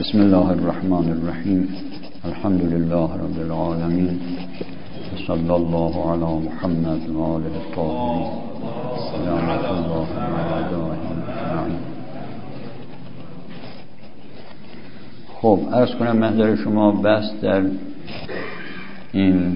بسم الله الرحمن الرحیم. الحمد لله رب العالمین. صلی الله علی محمد و آله الطاهرین. رحمت الله اعدائهم اجمعین. خب عرض کنم محضر شما بس در این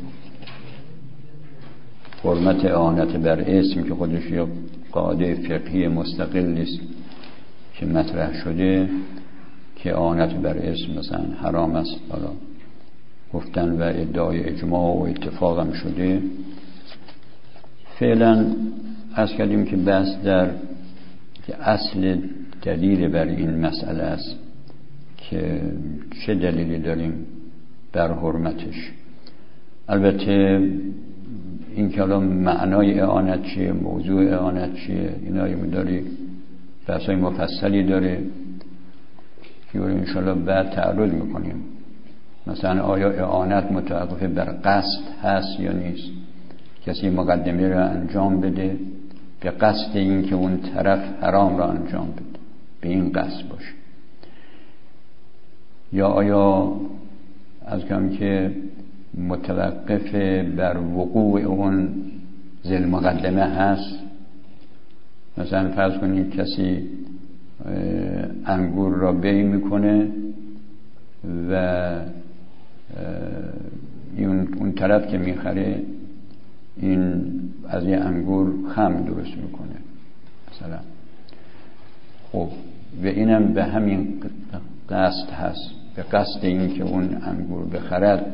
حرمت اعانت بر اسم که خودش یک قاعده فقهی مستقلی است که مطرح شده که اعانت بر اسم مثلا حرام است، حالا گفتن و ادعای اجماع و اتفاق هم شده. فعلا عرض کردیم که بحث در که اصل دلیل بر این مسئله است که چه دلیلی داریم بر حرمتش. البته این که الان معنای اعانت چیه، موضوع اعانت چیه، اینایی می‌داری بحثای مفصلی داره که انشاءالله بعد تعرض میکنیم. مثلا آیا اعانت متوقف بر قصد هست یا نیست؟ کسی مقدمه را انجام بده به قصد این که اون طرف حرام را انجام بده، به این قصد باشه، یا آیا از کم که متوقف بر وقوع اون ذل مقدمه هست. مثلا فرض کنید کسی انگور را بی میکنه و اون طرف که میخره این از یه انگور خمر درست میکنه مثلا. خب و اینم به همین قصد هست، به قصد این که اون انگور بخرد،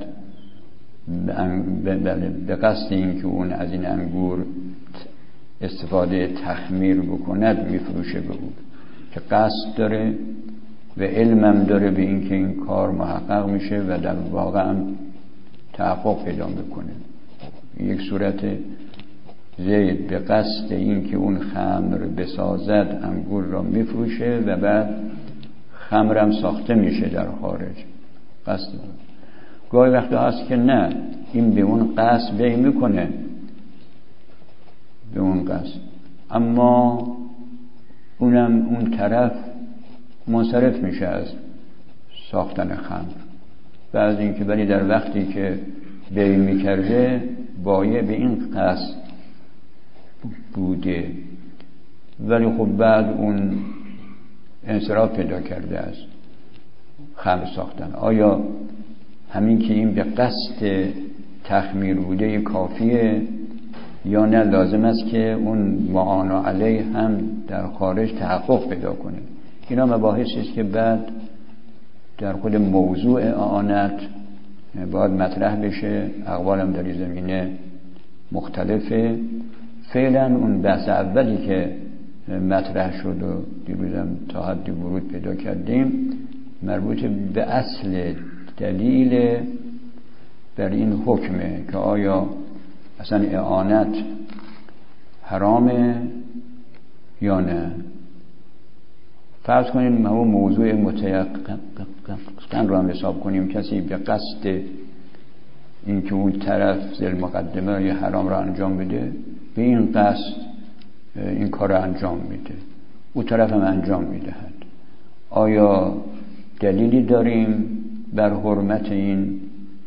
به قصد این که اون از این انگور استفاده تخمیر بکند میفروشه به اون، که قصد داره و علمم داره به این که این کار محقق میشه و در واقع هم تحقق پیدا میکنه. یک صورت زید به قصد این که اون خمر بسازد انگور را میفروشه و بعد خمرم ساخته میشه در خارج، قصد داره. گاهی وقتا هست که نه، این به اون قصد بی میکنه، به اون قصد، اما اون طرف منصرف میشه از ساختن خمر و از اینکه ولی در وقتی که بی میکرده بایع به این قصد بوده، ولی خب بعد اون انصراف پیدا کرده از خمر ساختن. آیا همین که این به قصد تخمیر بوده کافیه یا نه لازم است که اون معانا علیه هم در خارج تحقق پیدا کنه؟ اینا مباحثی است که بعد در خود موضوع اعانت باید مطرح بشه. اقوالم در این زمینه مختلفه. فعلا اون بحث اولی که مطرح شد و دیروزم تا حدی ورود پیدا کردیم مربوط به اصل دلیل بر این حکمه که آیا اصلا اعانت حرامه یا نه. فرض کنیم ما موضوع متيقن رو هم حساب کنیم، کسی به قصد این که اون طرف ذل مقدمه یا حرام را انجام بده به این قصد این کار را انجام میده، اون طرف هم انجام میدهد. آیا دلیلی داریم بر حرمت این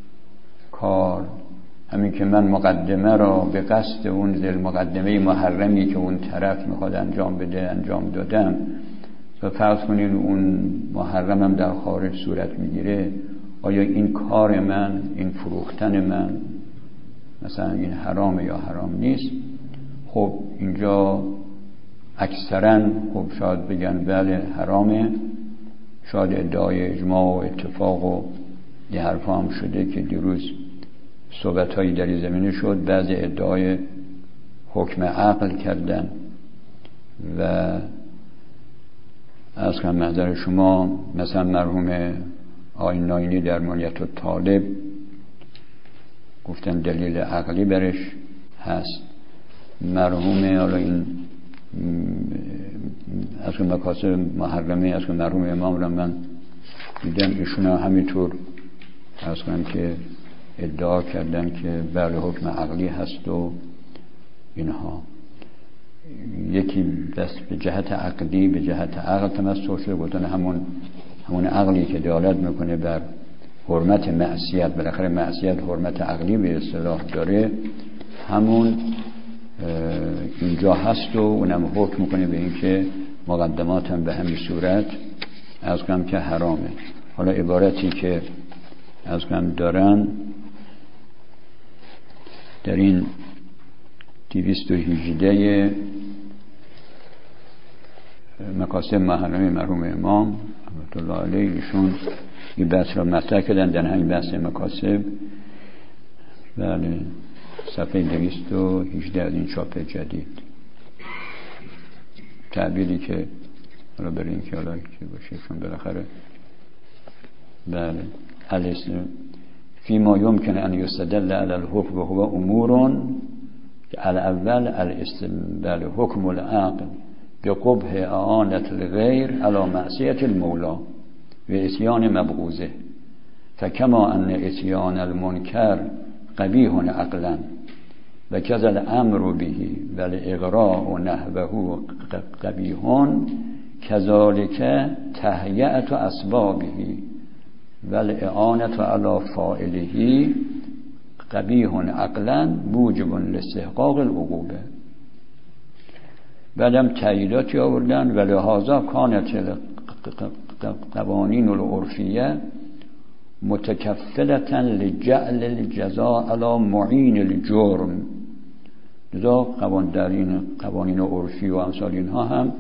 کار؟ همین که من مقدمه را به قصد اون ذل مقدمه محرمی که اون طرف میخواد انجام بده انجام دادم و فرض کنین اون محرمم در خارج صورت میگیره، آیا این کار من، این فروختن من مثلا این حرامه یا حرام نیست؟ خب اینجا اکثرا خب شاید بگن بله حرامه، شاید ادعای اجماع و اتفاق و یه حرفا هم شده که دیروز صحبت هایی در این زمینه شد. بعضی ادعای حکم عقل کردن و از کم محضر شما مثلا مرحوم آقای ناینی در منیت الطالب گفتن دلیل عقلی برش هست. مرحوم حالا این از کم مکاسب محرمه از کم مرحوم امام را من دیدم ایشون همینطور از کنم که ادعا کردن که بله حکم عقلی هست و اینها. یکی دست به جهت عقلی به جهت عقل تمسک شده، گفتن همون عقلی که دلالت میکنه بر حرمت معصیت، بالاخره معصیت حرمت عقلی به اصطلاح داره، همون اینجا هست و اونم حکم میکنه به این که مقدمات هم به همین صورت از کنم که حرامه. حالا عبارتی که از کنم دارن در این 218 مکاسب محرمه مرحوم امام رحمت الله علیه، ایشون این بحث را مطرح کردن در همین بحث مکاسب. بله، صفحه 218 از این چاپ جدید. تعبیری که حالا برای این که حالا که باشه چون بالاخره بله الاسم فيما يمكن أن يستدل على الحكم وهو أمور الأول الاستدلال حكم العقل بقبح إعانة الغير على معصية المولى وإتيان مبغوزه، فكما أن إتيان المنكر قبيح عقلا وكذا الأمر به والإغراء نحوه قبيح، كذلك تهيئة أسبابه والإعانة على فاعله قبیح عقلا موجب لاستحقاق العقوبه. بعدم تأییداتی آوردن و لهذا کانت قوانین العرفیه متکفلة لجعل الجزاء على معین الجرم. لذا در این قوانین عرفی و امثال اینها هم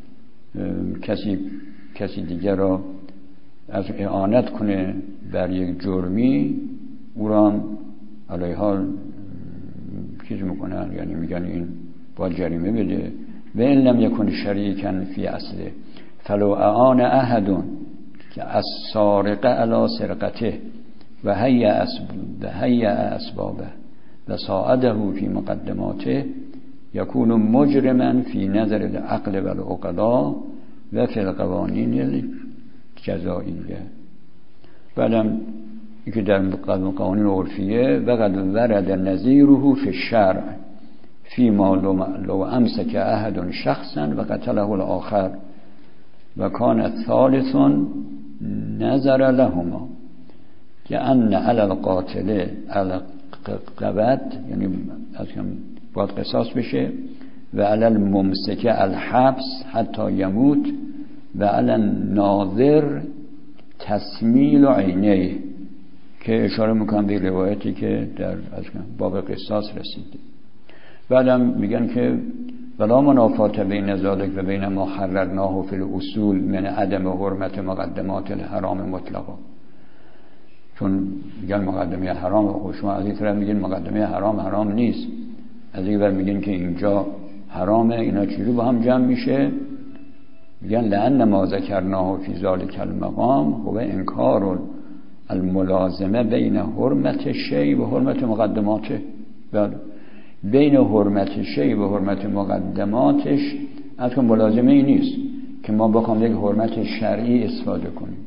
کسی دیگر را از اعانت کنه بر یک جرمی، او را علیه حال چیز میکنن، یعنی میگن این باید جریمه بده. و این لم یکن شریکا فی اصله فلو اعان احد که از سارقه علی سرقته و هیئ اسبابه و ساعده فی مقدماته یکون مجرما فی نظر العقل و العقلاء و فی القوانین جزائیه. بعدم که در قوانین عرفیه وقد ورد نظیره فی الشرع فیما لو امسک احد شخصا و قتله الاخر و کان الثالث نظر لهما که ان علی القاتل القبض، یعنی باید قصاص بشه، و علی الممسک الحبس حتی یموت و علی الناظر تسمیل عینه، که اشاره میکنم به روایتی که در باب قصاص رسیده. بعدم میگن که ولا منافات بین ذلک و بین ما حررناه فی الاصول من عدم حرمت مقدمات الحرام مطلقا. چون میگن مقدمه حرام، شما از این طرف میگن مقدمه حرام نیست، از این طرف میگن که اینجا حرامه، اینا چیزی با هم جمع میشه. میگن لأن ما ذکرناه فی ذلک المقام هو انکار الملازمه بین حرمت شیء و حرمت مقدماته. بین حرمت شیء و حرمت مقدماتش اصلا ملازمه ای نیست که ما بخوام یک حرمت شرعی استفاده کنیم،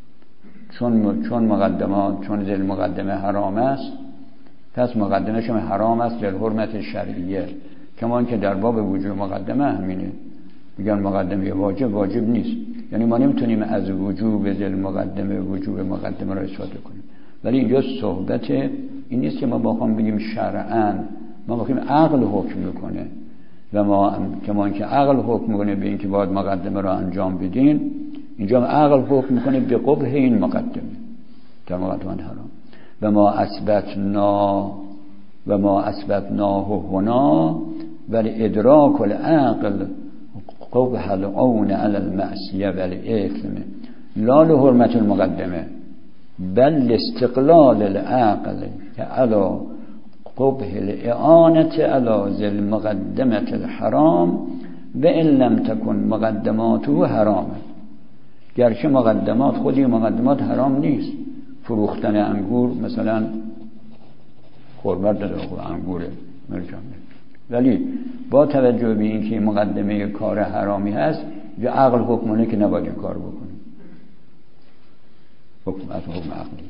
چون ذل مقدمه حرام است، پس مقدمش هم حرام است ذل حرمت شرعیه. کما که در باب وجوب مقدمه همینه، میگن مقدمه واجب نیست، یعنی ما نمیتونیم از وجوب ذل مقدمه وجوب مقدمه را استفاده کنیم. ولی اینجا صحبت این نیست که ما بخوام بگیم شرعاً، ما بخوام عقل حکم میکنه و ما کما که عقل حکم میکنه به این که باید مقدمه را انجام بدین، اینجا عقل حکم میکنه به قبح این مقدمه در مقدمه حرام. و ما اثبتناه هنا ولی ادراک العقل قبح العون علی المعصیه والاثم لا لحرمت المقدمه بل استقلال العقل علی قبح الاعانه علی ذل مقدمه الحرام و ان لم تکن مقدماته حرامه. گرچه مقدمات خودی مقدمات حرام نیست، فروختن انگور مثلا حرمت داره، انگوره مرجانه، ولی با توجه به اینکه مقدمه کار حرامی هست یا عقل حکمونه که نباید این کار بکنیم، حکم عقلی.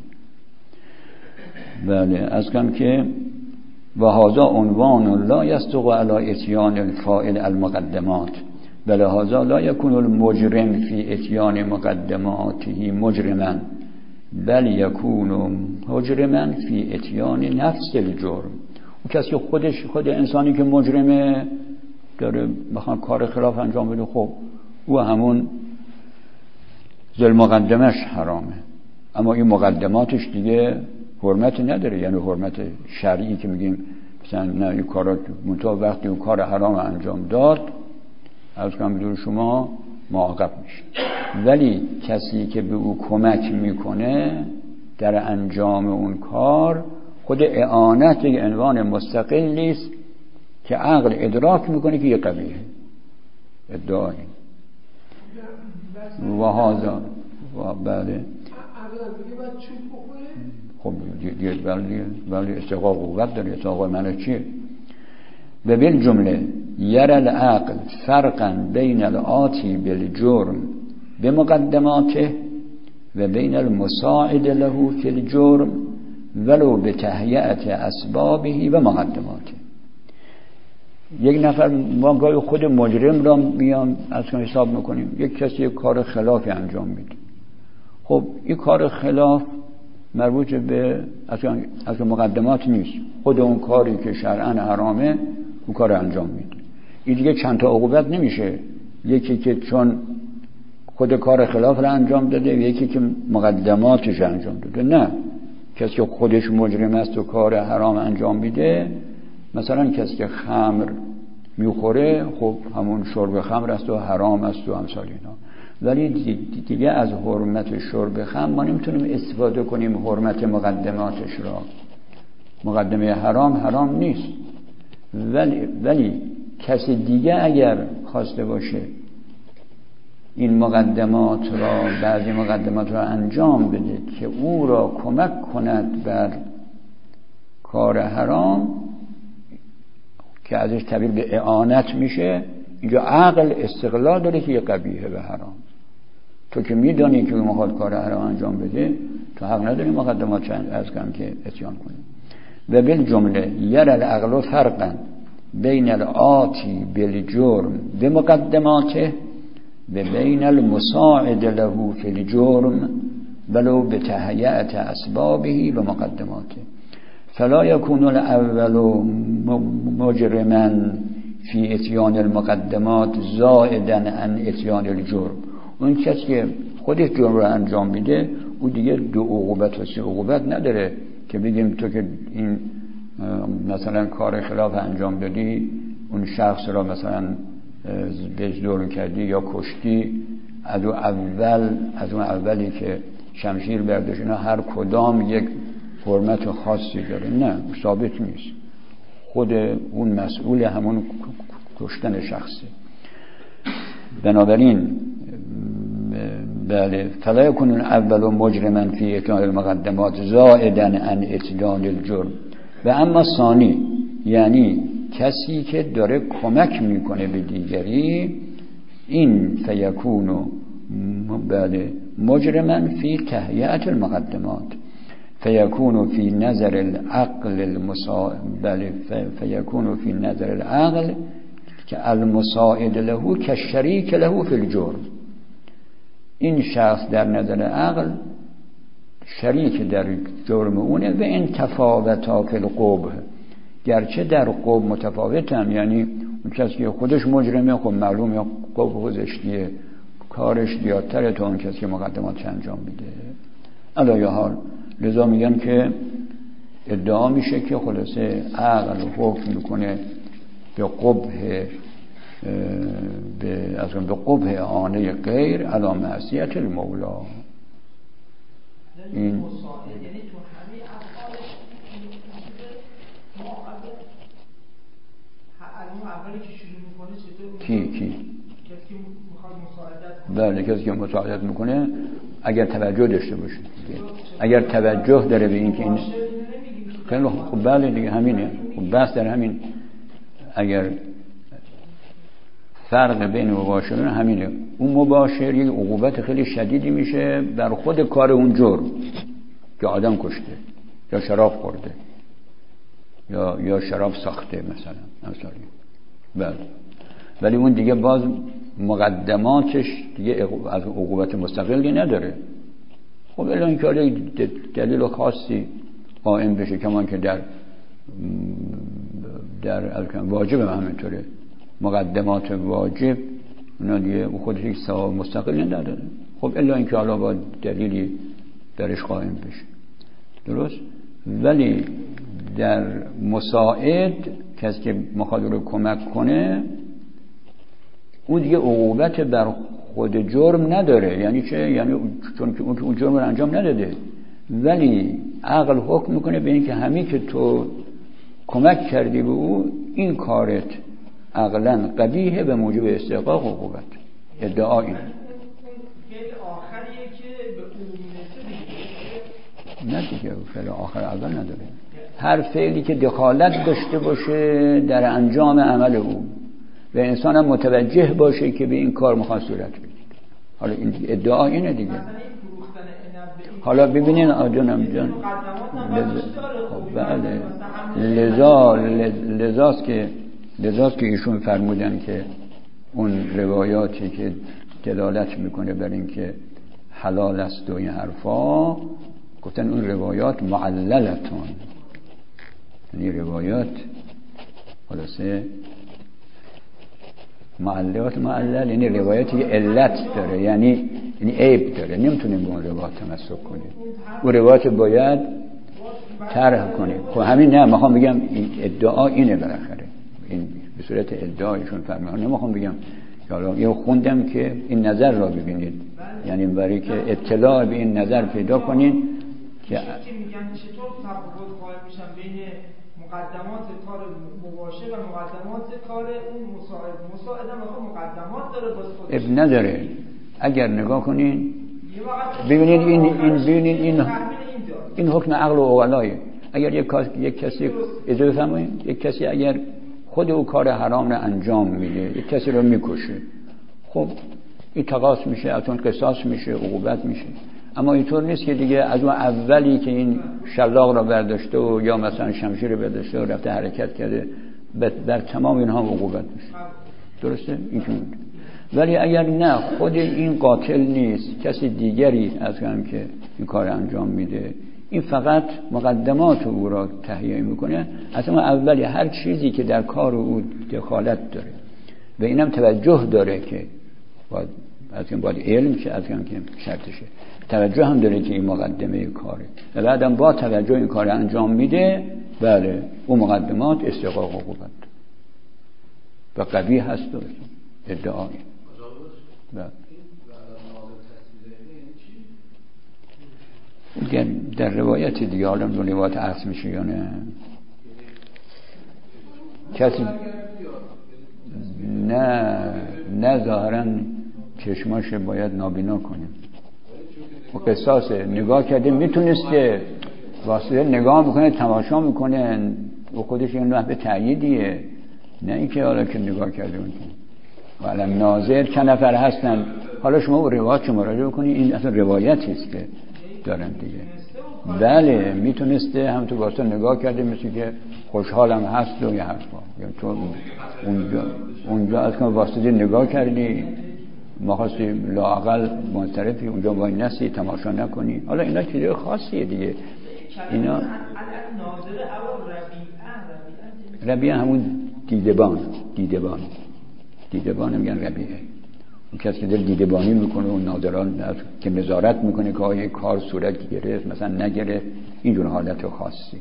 بله، از کم که و هذا عنوان لا یصدق علی اتیان الفاعل المقدمات ولهذا لا يكون المجرم في اتیان مقدماته مجرما بل يكون مجرما في اتیان نفس الجرم. اون کسی که خود انسانی که مجرمه داره بخواد کار خلاف انجام بده، خب او همون ذل مقدمش حرامه، اما این مقدماتش دیگه حرمت نداره، یعنی حرمت شرعی که میگیم مثلا نه این کارا منتها وقتی اون کار حرام انجام داد از کم بدون شما معاقب میشه. ولی کسی که به او کمک میکنه در انجام اون کار خود اعانت یک عنوان مستقلی است که عقل ادراک میکنه که یه قبیحه ادعایی و هذا و بله خب دیگه بله استحقاق قوت داره. استحقاق معنی چیه؟ و بالجمله يرى العقل فرقا بين الآتي بالجرم بمقدماته و بين المساعد له في الجرم ولو بتهیئت اسبابه و مقدماته. یک نفر ما گاهی خود مجرم را میام از کم حساب میکنیم، یک کسی یک کار خلافی انجام میده، خب این کار خلاف مربوط به از مقدمات نیست، خود اون کاری که شرعاً حرامه اون کار انجام میده. این دیگه چند تا عقوبت نمیشه، یکی که چون خود کار خلاف را انجام داده و یکی که مقدماتش انجام داده. نه، کسی که خودش مجرم است و کار حرام انجام میده، مثلا کسی که خمر میخوره خب همون شرب خمر است و حرام است و امثال اینا، ولی دیگه از حرمت شرب خمر ما نمیتونیم استفاده کنیم حرمت مقدماتش را. مقدمه حرام نیست، ولی کسی دیگه اگر خواسته باشه این مقدمات را، بعضی مقدمات را انجام بده که او را کمک کند بر کار حرام که ازش تعبیر به اعانت میشه، اینجا عقل استقلال داره که یه قبیحه به حرام. تو که میدانی که اون میخواد کار حرام انجام بده، تو حق نداری مقدمات از کم که اتیان کنی. و بالجمله يرى العقل فرقا بين الآتي بالجرم بمقدماته و بين المساعد له في الجرم ولو بتهيئة اسبابه و مقدماته فلا يكون الاول مجرما في اتيان المقدمات زائدا عن اتيان الجرم. اون کسی که خودش جرم رو انجام میده او دیگه 2 عقوبت و 3 عقوبت نداره که بگیم تو که این مثلا کار خلاف انجام دادی، اون شخص را مثلا دزدور کردی یا کشتی، از اون اولی که شمشیر برداشت، اینا هر کدام یک حرمت خاصی داره. نه، ثابت نیست، خود اون مسئول همون کشتن شخصی. بنابراین بله فلا يكون الاول مجرما في اتيان المقدمات زائدا عن اتيان الجرم. و اما ثانی، یعنی کسی که داره کمک میکنه به دیگری، این فیکون بله مجرما فی تهیئت المقدمات فیکون فی نظر العقل بله فیکون فی نظر العقل که المساعد له که شریک له فی الجرم. این شخص در نظر عقل شریک در جرم اونه و این تفاوتا فی القبح، گرچه در قبح متفاوتن، یعنی اون کسی که خودش مجرمه خب معلوم یا قبح و زشتیه کارش زیادتره تا اون کسی که مقدمات انجام میده. علی حال لذا میگن که ادعا میشه که خلاصه عقل حکم میکنه به قبح به قبح آنه غیر علی معصیت المولا. این یعنی تو همه افعالش اولی که شروع میکنه چطور؟ کی؟ کسی که میخواد مساعدت کنه. بله، کسی که مساعدت میکنه اگر توجه داشته باشه، اگر توجه داره به این که این خیلی خب بله دیگه همینه. خب بحث در همین، اگر فرق بین مباشرین همینه. اون مباشر یک عقوبت خیلی شدیدی میشه بر خود کار اون جرم که آدم کشته یا شراب خورده یا شراب ساخته مثلا. بله، ولی اون دیگه باز مقدماتش دیگه از عقوبت مستقلی نداره. خب الان که دلیل خاصی قائم بشه، کمان که در واجب همینطوره، مقدمات واجب اونا دیگه خودش یک ثواب مستقلی نداره. خب الا اینکه حالا با دلیلی درش قائم بشه، درست. ولی در مساعد کسی که مخاطب رو کمک کنه اون دیگه عقوبت بر خود جرم نداره. یعنی چه؟ یعنی چون که اون جرم رو انجام نداده، ولی عقل حکم میکنه به این که همین که تو کمک کردی به او، این کارت عقلا قبیحه به موجب استحقاق عقوبت. ادعا اینه. نه دیگه فعل آخر اول نداره. هر فعلی که دخالت داشته باشه در انجام عمل او و انسان هم متوجه باشه که به این کار میخواد صورت بگیره. حالا این ادعا اینه دیگه. حالا ببینین آجانم جان، بله، لذاست که ایشون فرمودن که اون روایاتی که دلالت میکنه بر این که حلال است و این حرفا، گفتن اون روایات معللتون، یعنی روایات خلاصه معلل یعنی روایاتی علت داره، یعنی عیب داره، نمیتونیم به اون روایات تمسک کنیم، اون روایات باید طرح کنیم. خب همین نه، میخوام بگم این ادعا اینه بالاخره، این به صورت ادعایشون فرمان. نمیخوام بگم حالا یه خوندم که این نظر را ببینید، یعنی برای که اطلاع به این نظر پیدا کنین که میگن چطور تفاوت قائل میشن بین مقدمات کار مباشر و مقدمات کار اون مساعد هم مقدمات داره باز خودش اب نداره. اگر نگاه کنین ببینید این حکم عقل و عقلایه. اگر یک کسی اجازه فرمایید، یک کسی اگر خود او کار حرام رو انجام میده، یک کسی رو میکشه، خب این تقاص میشه، از اون قصاص میشه، عقوبت میشه. اما اینطور نیست که دیگه از اون اولی که این شلاق را برداشته و یا مثلا شمشیر رو برداشته و رفته حرکت کرده در تمام اینها عقوبت میشه، درسته؟ اینجوری. ولی اگر نه، خود این قاتل نیست، کسی دیگری از هم که این کار انجام میده، این فقط مقدمات او را تهیه میکنه. اصلا اولی هر چیزی که در کار او دخالت داره و اینم توجه داره که باید علم که از هم که شرطشه، توجه هم داره که این مقدمه کاره و بعدم با توجه این کار انجام میده، بله اون مقدمات استحقاق عقوبت و قبیح هست. ادعایی در روایت دیگه، حالا روایت عکس میشه یا نه، کسی نه ظاهرا چشماش باید نابینا کنیم و قصاص نگاه کرده میتونسته واسه نگاه میکنه، تماشا میکنه و خودش این به تأییدیه، نه اینکه حالا که نگاه کرده میکنه. حالا ناظر چند نفر هستن، حالا شما با روایت مراجعه کنید، این اصلا روایتی است که دارن دیگه. بله میتونسته هم تو واسه نگاه کرده، مثل که خوشحالم هست و یه حرفا، یا تو اونجا از که واسه نگاه کردی ما خواستی لااقل منصرفی اونجا وای نستی، تماشا نکنی. حالا اینا چیز خاصیه دیگه. اینا ربیعه همون دیدبان میگن ربیعه، اون کسی که دیدبانی میکنه و ناظران که نظارت میکنه که آیا کار صورت گرفت مثلا نگرفت، اینجور حالت خاصی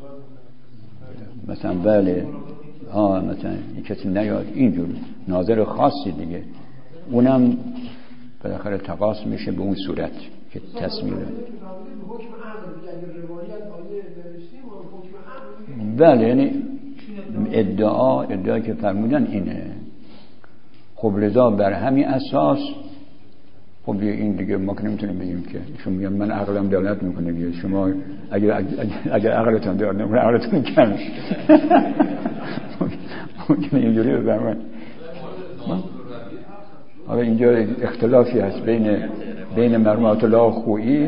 مثلا بله مثلا این کسی نیاد، اینجور ناظر خاصی دیگه، اونم بالاخره تقاص میشه به اون صورت که تصمیم. بله یعنی ادعا که فرمودن اینه. خب رضا بر همین اساس، خب این دیگه ما که نمیتونیم بگیم که شما میگن من عقلم دلالت میکنه دیگه، شما اگر عقلتون دلالت نمیکنه عقلتون کم میشه. ممکنه اینجوری بفرمایید. حالا اینجا اختلافی هست بین مرحوم الله خویی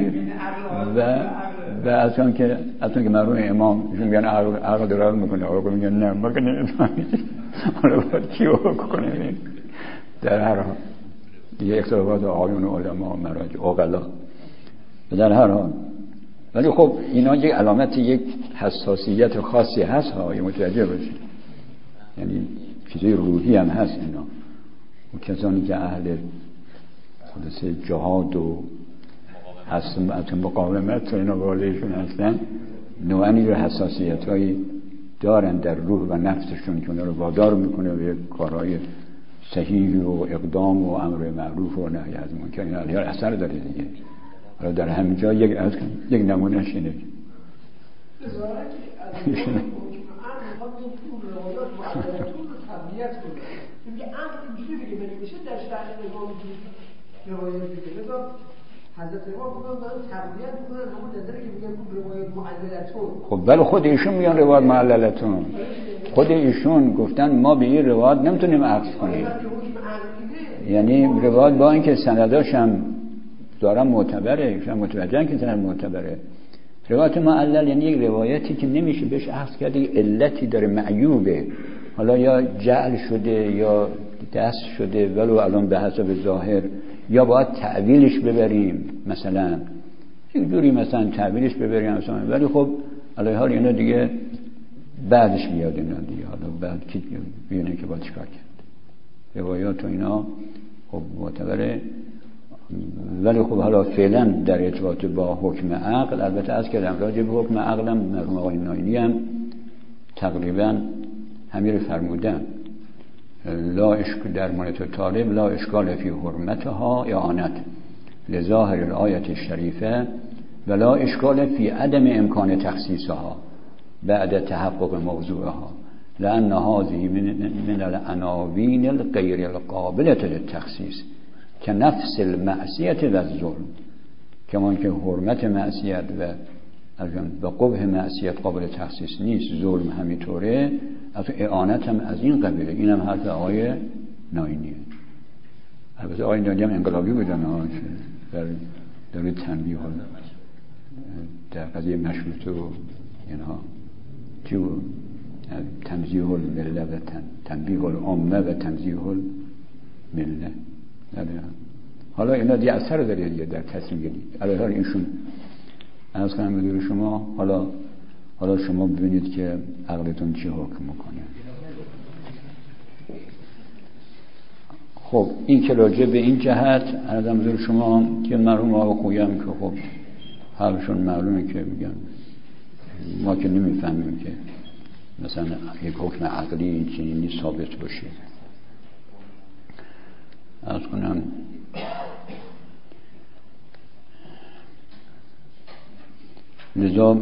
و از اون که مرحوم امام میگن عقل دلالت میکنه، آقا میگن نه ما که نمیفهمید. حالا باید کی حکم کنه؟ در هر حال دیگه اختلافات آقایون علما مراجع عقلا در هر حال. ولی خب اینا یک علامت یک حساسیت خاصی هست ها، متوجه باشید، یعنی چیزای روحی هم هست اینا. و کسانی که اهل خلاصه جهاد و حسمت مقاومت و اینا بالایشون هستن نوعی رو حساسیت‌هایی دارن در روح و نفسشون که اونا رو وادار میکنه به کارهای صحیح و اقدام و امر معروف و نهی از منکر. اینا علیه اثر داره دیگه. حالا در همین جا یک نمونهش اینه. خب بله خود ایشون میگن روایت معللتون، خود ایشون گفتن ما به این روایت نمیتونیم عکس کنیم، یعنی روایت با اینکه سنداش هم دارن معتبره، ایشون متوجهن که سند معتبره. روایت معلل یعنی یک روایتی که نمیشه بهش عکس کرد، علتی داره معیوبه، حالا یا جعل شده یا دست شده ولو الان به حسب ظاهر، یا باید تعویلش ببریم مثلا یک جوری مثلا تعویلش ببریم مثلا. ولی خب علیه حال اینا دیگه بعدش میاد اینا دیگه، حالا بعد کی بیونه که باید چیکار کرد. روایات و اینا خب معتبره. ولی خب حالا فعلا در ارتباط با حکم عقل، البته از کردم راجع به حکم عقلم مرحوم آقای ناینی هم تقریبا همین رو فرمودن، لا اشکال در مورد طالب لا اشکال فی حرمتها اعانت لظاهر الآیت الشریفه ولا اشکال فی عدم امکان تخصیصها بعد تحقق موضوعها لأن هذه من العناوین الغیر القابلة للتخصیص که نفس المعصیت و الظلم، کمان که حرمت معصیت و قبح معصیت قابل تخصیص نیست، ظلم همینطوره، از اعانت هم از این قبیله. این هم حرف آقای ناینیه. البته آقای ناینی هم انقلابی بودن در تنبیه در قضیه مشروطه و اینها چی بود؟ تنزیه المله و تنبیه العامه و تنزیه المله. حالا اینا دیگه اثر داره دیگه در تصمیم گیری. علیه حال اینشون از کنم بدور شما، حالا شما ببینید که عقلتون چی حکم میکنه. خب این که راجع به این جهت ارزم بدور شما که مرحوم آقا خویم که خب حالشون معلومه که میگن ما که نمیفهمیم که مثلا یک حکم عقلی این چنینی ثابت باشه. از کنم لذا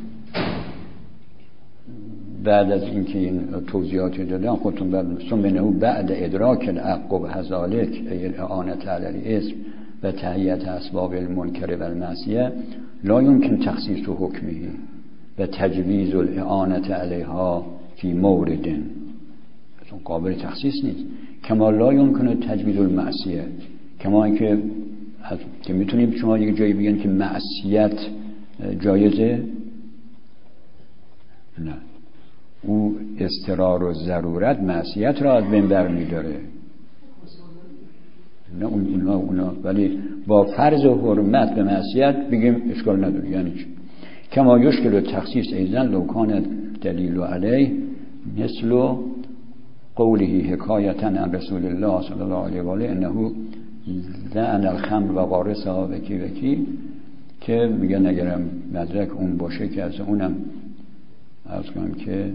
بعد از اینکه این توضیحاتی دادم خودتون بعد ادراک العقب و هذالک اعانت علی الاسم و تهیئت اسباب المنکر و المعصیه لا یمکن تخصیص حکمه و تجویز الاعانت علیها فی مورد قابل تخصیص نیست. کما لا یمکن تجویز المعصیه، کما اینکه که میتونیم شما یک جایی بگین که معصیت جایزه، نه، او اضطرار و ضرورت معصیت را از بین برمی‌داره، نه اونا ولی با فرض و حرمت به معصیت بگیم اشکال نداره. یعنی چی؟ کما یشکل و تخصیص ایزن لو کان دلیل علیه مثل قوله حکایتا عن رسول الله صلی الله علیه و آله انه لعن الخمر و غارسها وکی که میگن اگرم مدرک اون باشه که از اونم عرض کنم که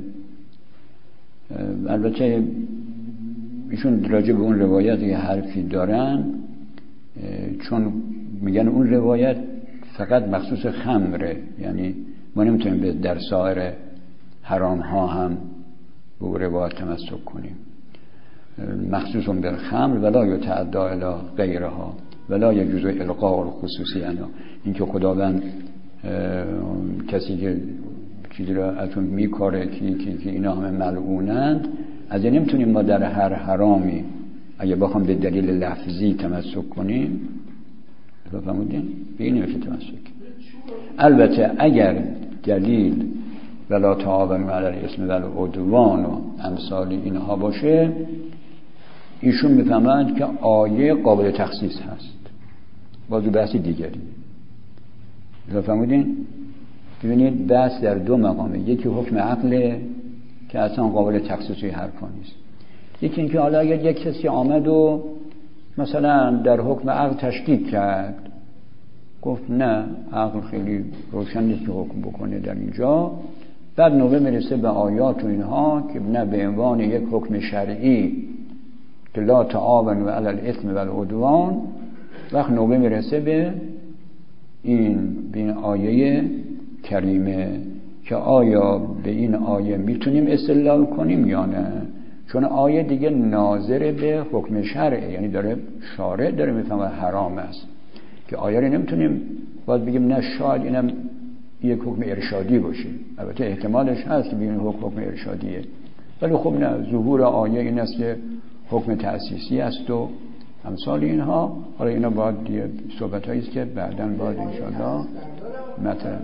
البته ایشون راجع به اون روایت یه حرفی دارن، چون میگن اون روایت فقط مخصوص خمره، یعنی ما نمیتونیم در سایر حرام ها هم به روایت تمسک کنیم. مخصوص بالخمر ولا یتعدی الی غیرها ولا یجوز القاء الخصوصی عنها. این که خداوند کسی که چیزی را ازون میکاره که اینا همه ملعونند، از این نمیتونیم ما در هر حرامی اگه بخوام به دلیل لفظی تمسک کنیم، فهمیدین؟ به این نمیشه تمسک. البته اگر دلیل ولا تعاونوا علی الاثم والعدوان و امثال اینها باشه، ایشون میفهمند که آیه قابل تخصیص هست. بازو بحث دیگری فرمودین. ببینید بحث در دو مقامه، یکی حکم عقله که اصلا قابل تخصیصی حرفا نیست، یکی اینکه حالا اگر یک کسی آمد و مثلا در حکم عقل تشکیک کرد، گفت نه عقل خیلی روشن نیست که حکم بکنه در اینجا، بعد نوبه میرسه به آیات و اینها که نه به عنوان یک حکم شرعی که لا تعاونوا علی الاثم والعدوان، وقت نوبه میرسه به این آیه کریمه که آیا به این آیه میتونیم استدلال کنیم یا نه، چون آیه دیگه ناظر به حکم شرعه، یعنی داره شارع داره میفهمه حرام است، که آیه رو نمیتونیم باید بگیم نه شاید اینم یک حکم ارشادی باشه. البته احتمالش هست که بگیم حکم ارشادیه، ولی خب نه، ظهور آیه این است که حکم تأسیسی است و امثال اینها. حالا اینا باید صحبت هایی است که بعداً باید انشاءالله مثلا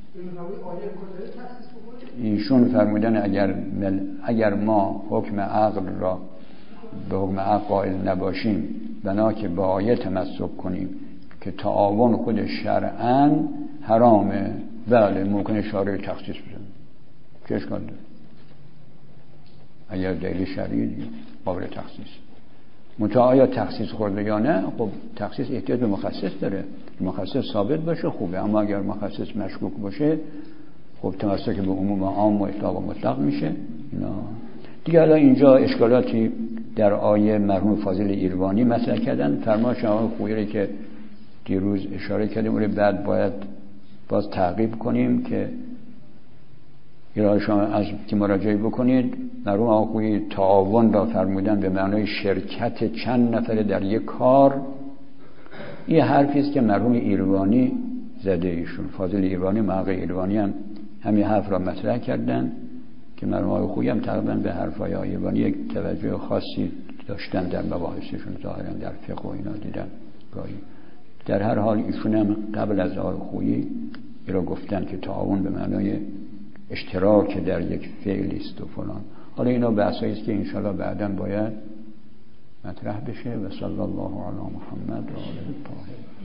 ایشون فرمودن اگر ما حکم عقل را به حکم عقل قائل نباشیم، بنا که به آیه تمسک کنیم که تعاون خود شرعاً حرامه، بله ممکنه شارع تخصیص بزنه، چه اشکال داره؟ اگر دلیل شرعی قابل تخصیص متأ آیا تخصیص خورده یا نه؟ خب تخصیص احتیاج به مخصص داره، مخصص ثابت باشه خوبه، اما اگر مخصص مشکوک باشه خب تمسک به عموم عام و اطلاق و مطلق میشه. اینا دیگه. الان اینجا اشکالاتی در آیه مرحوم فاضل ایروانی مطرح کردن، فرمایش آقای خویی که دیروز اشاره کردیم اون بعد باید باز تعقیب کنیم که ایراد شما از که مراجعه بکنید. مرحوم آقای خویی تعاون را فرمودن به معنای شرکت چند نفر در یک کار. این حرفی است که مرحوم ایروانی زده، ایشون فاضل ایروانی ماقع ایروانی هم همین حرف را مطرح کردن که مرحوم آقای خویی هم تقریبا به حرفای ایروانی یک توجه خاصی داشتن در مباحثشون، ظاهرا در فقه و اینا دیدن گاهی. در هر حال ایشون هم قبل از آقای خویی را گفتن که تعاون به معنای اشتراک در یک فعلی است و فلان. حالا اینا بحثایی است که انشاءالله بعداً باید مطرح بشه. و صلی الله علی محمد و آله الطاهرین.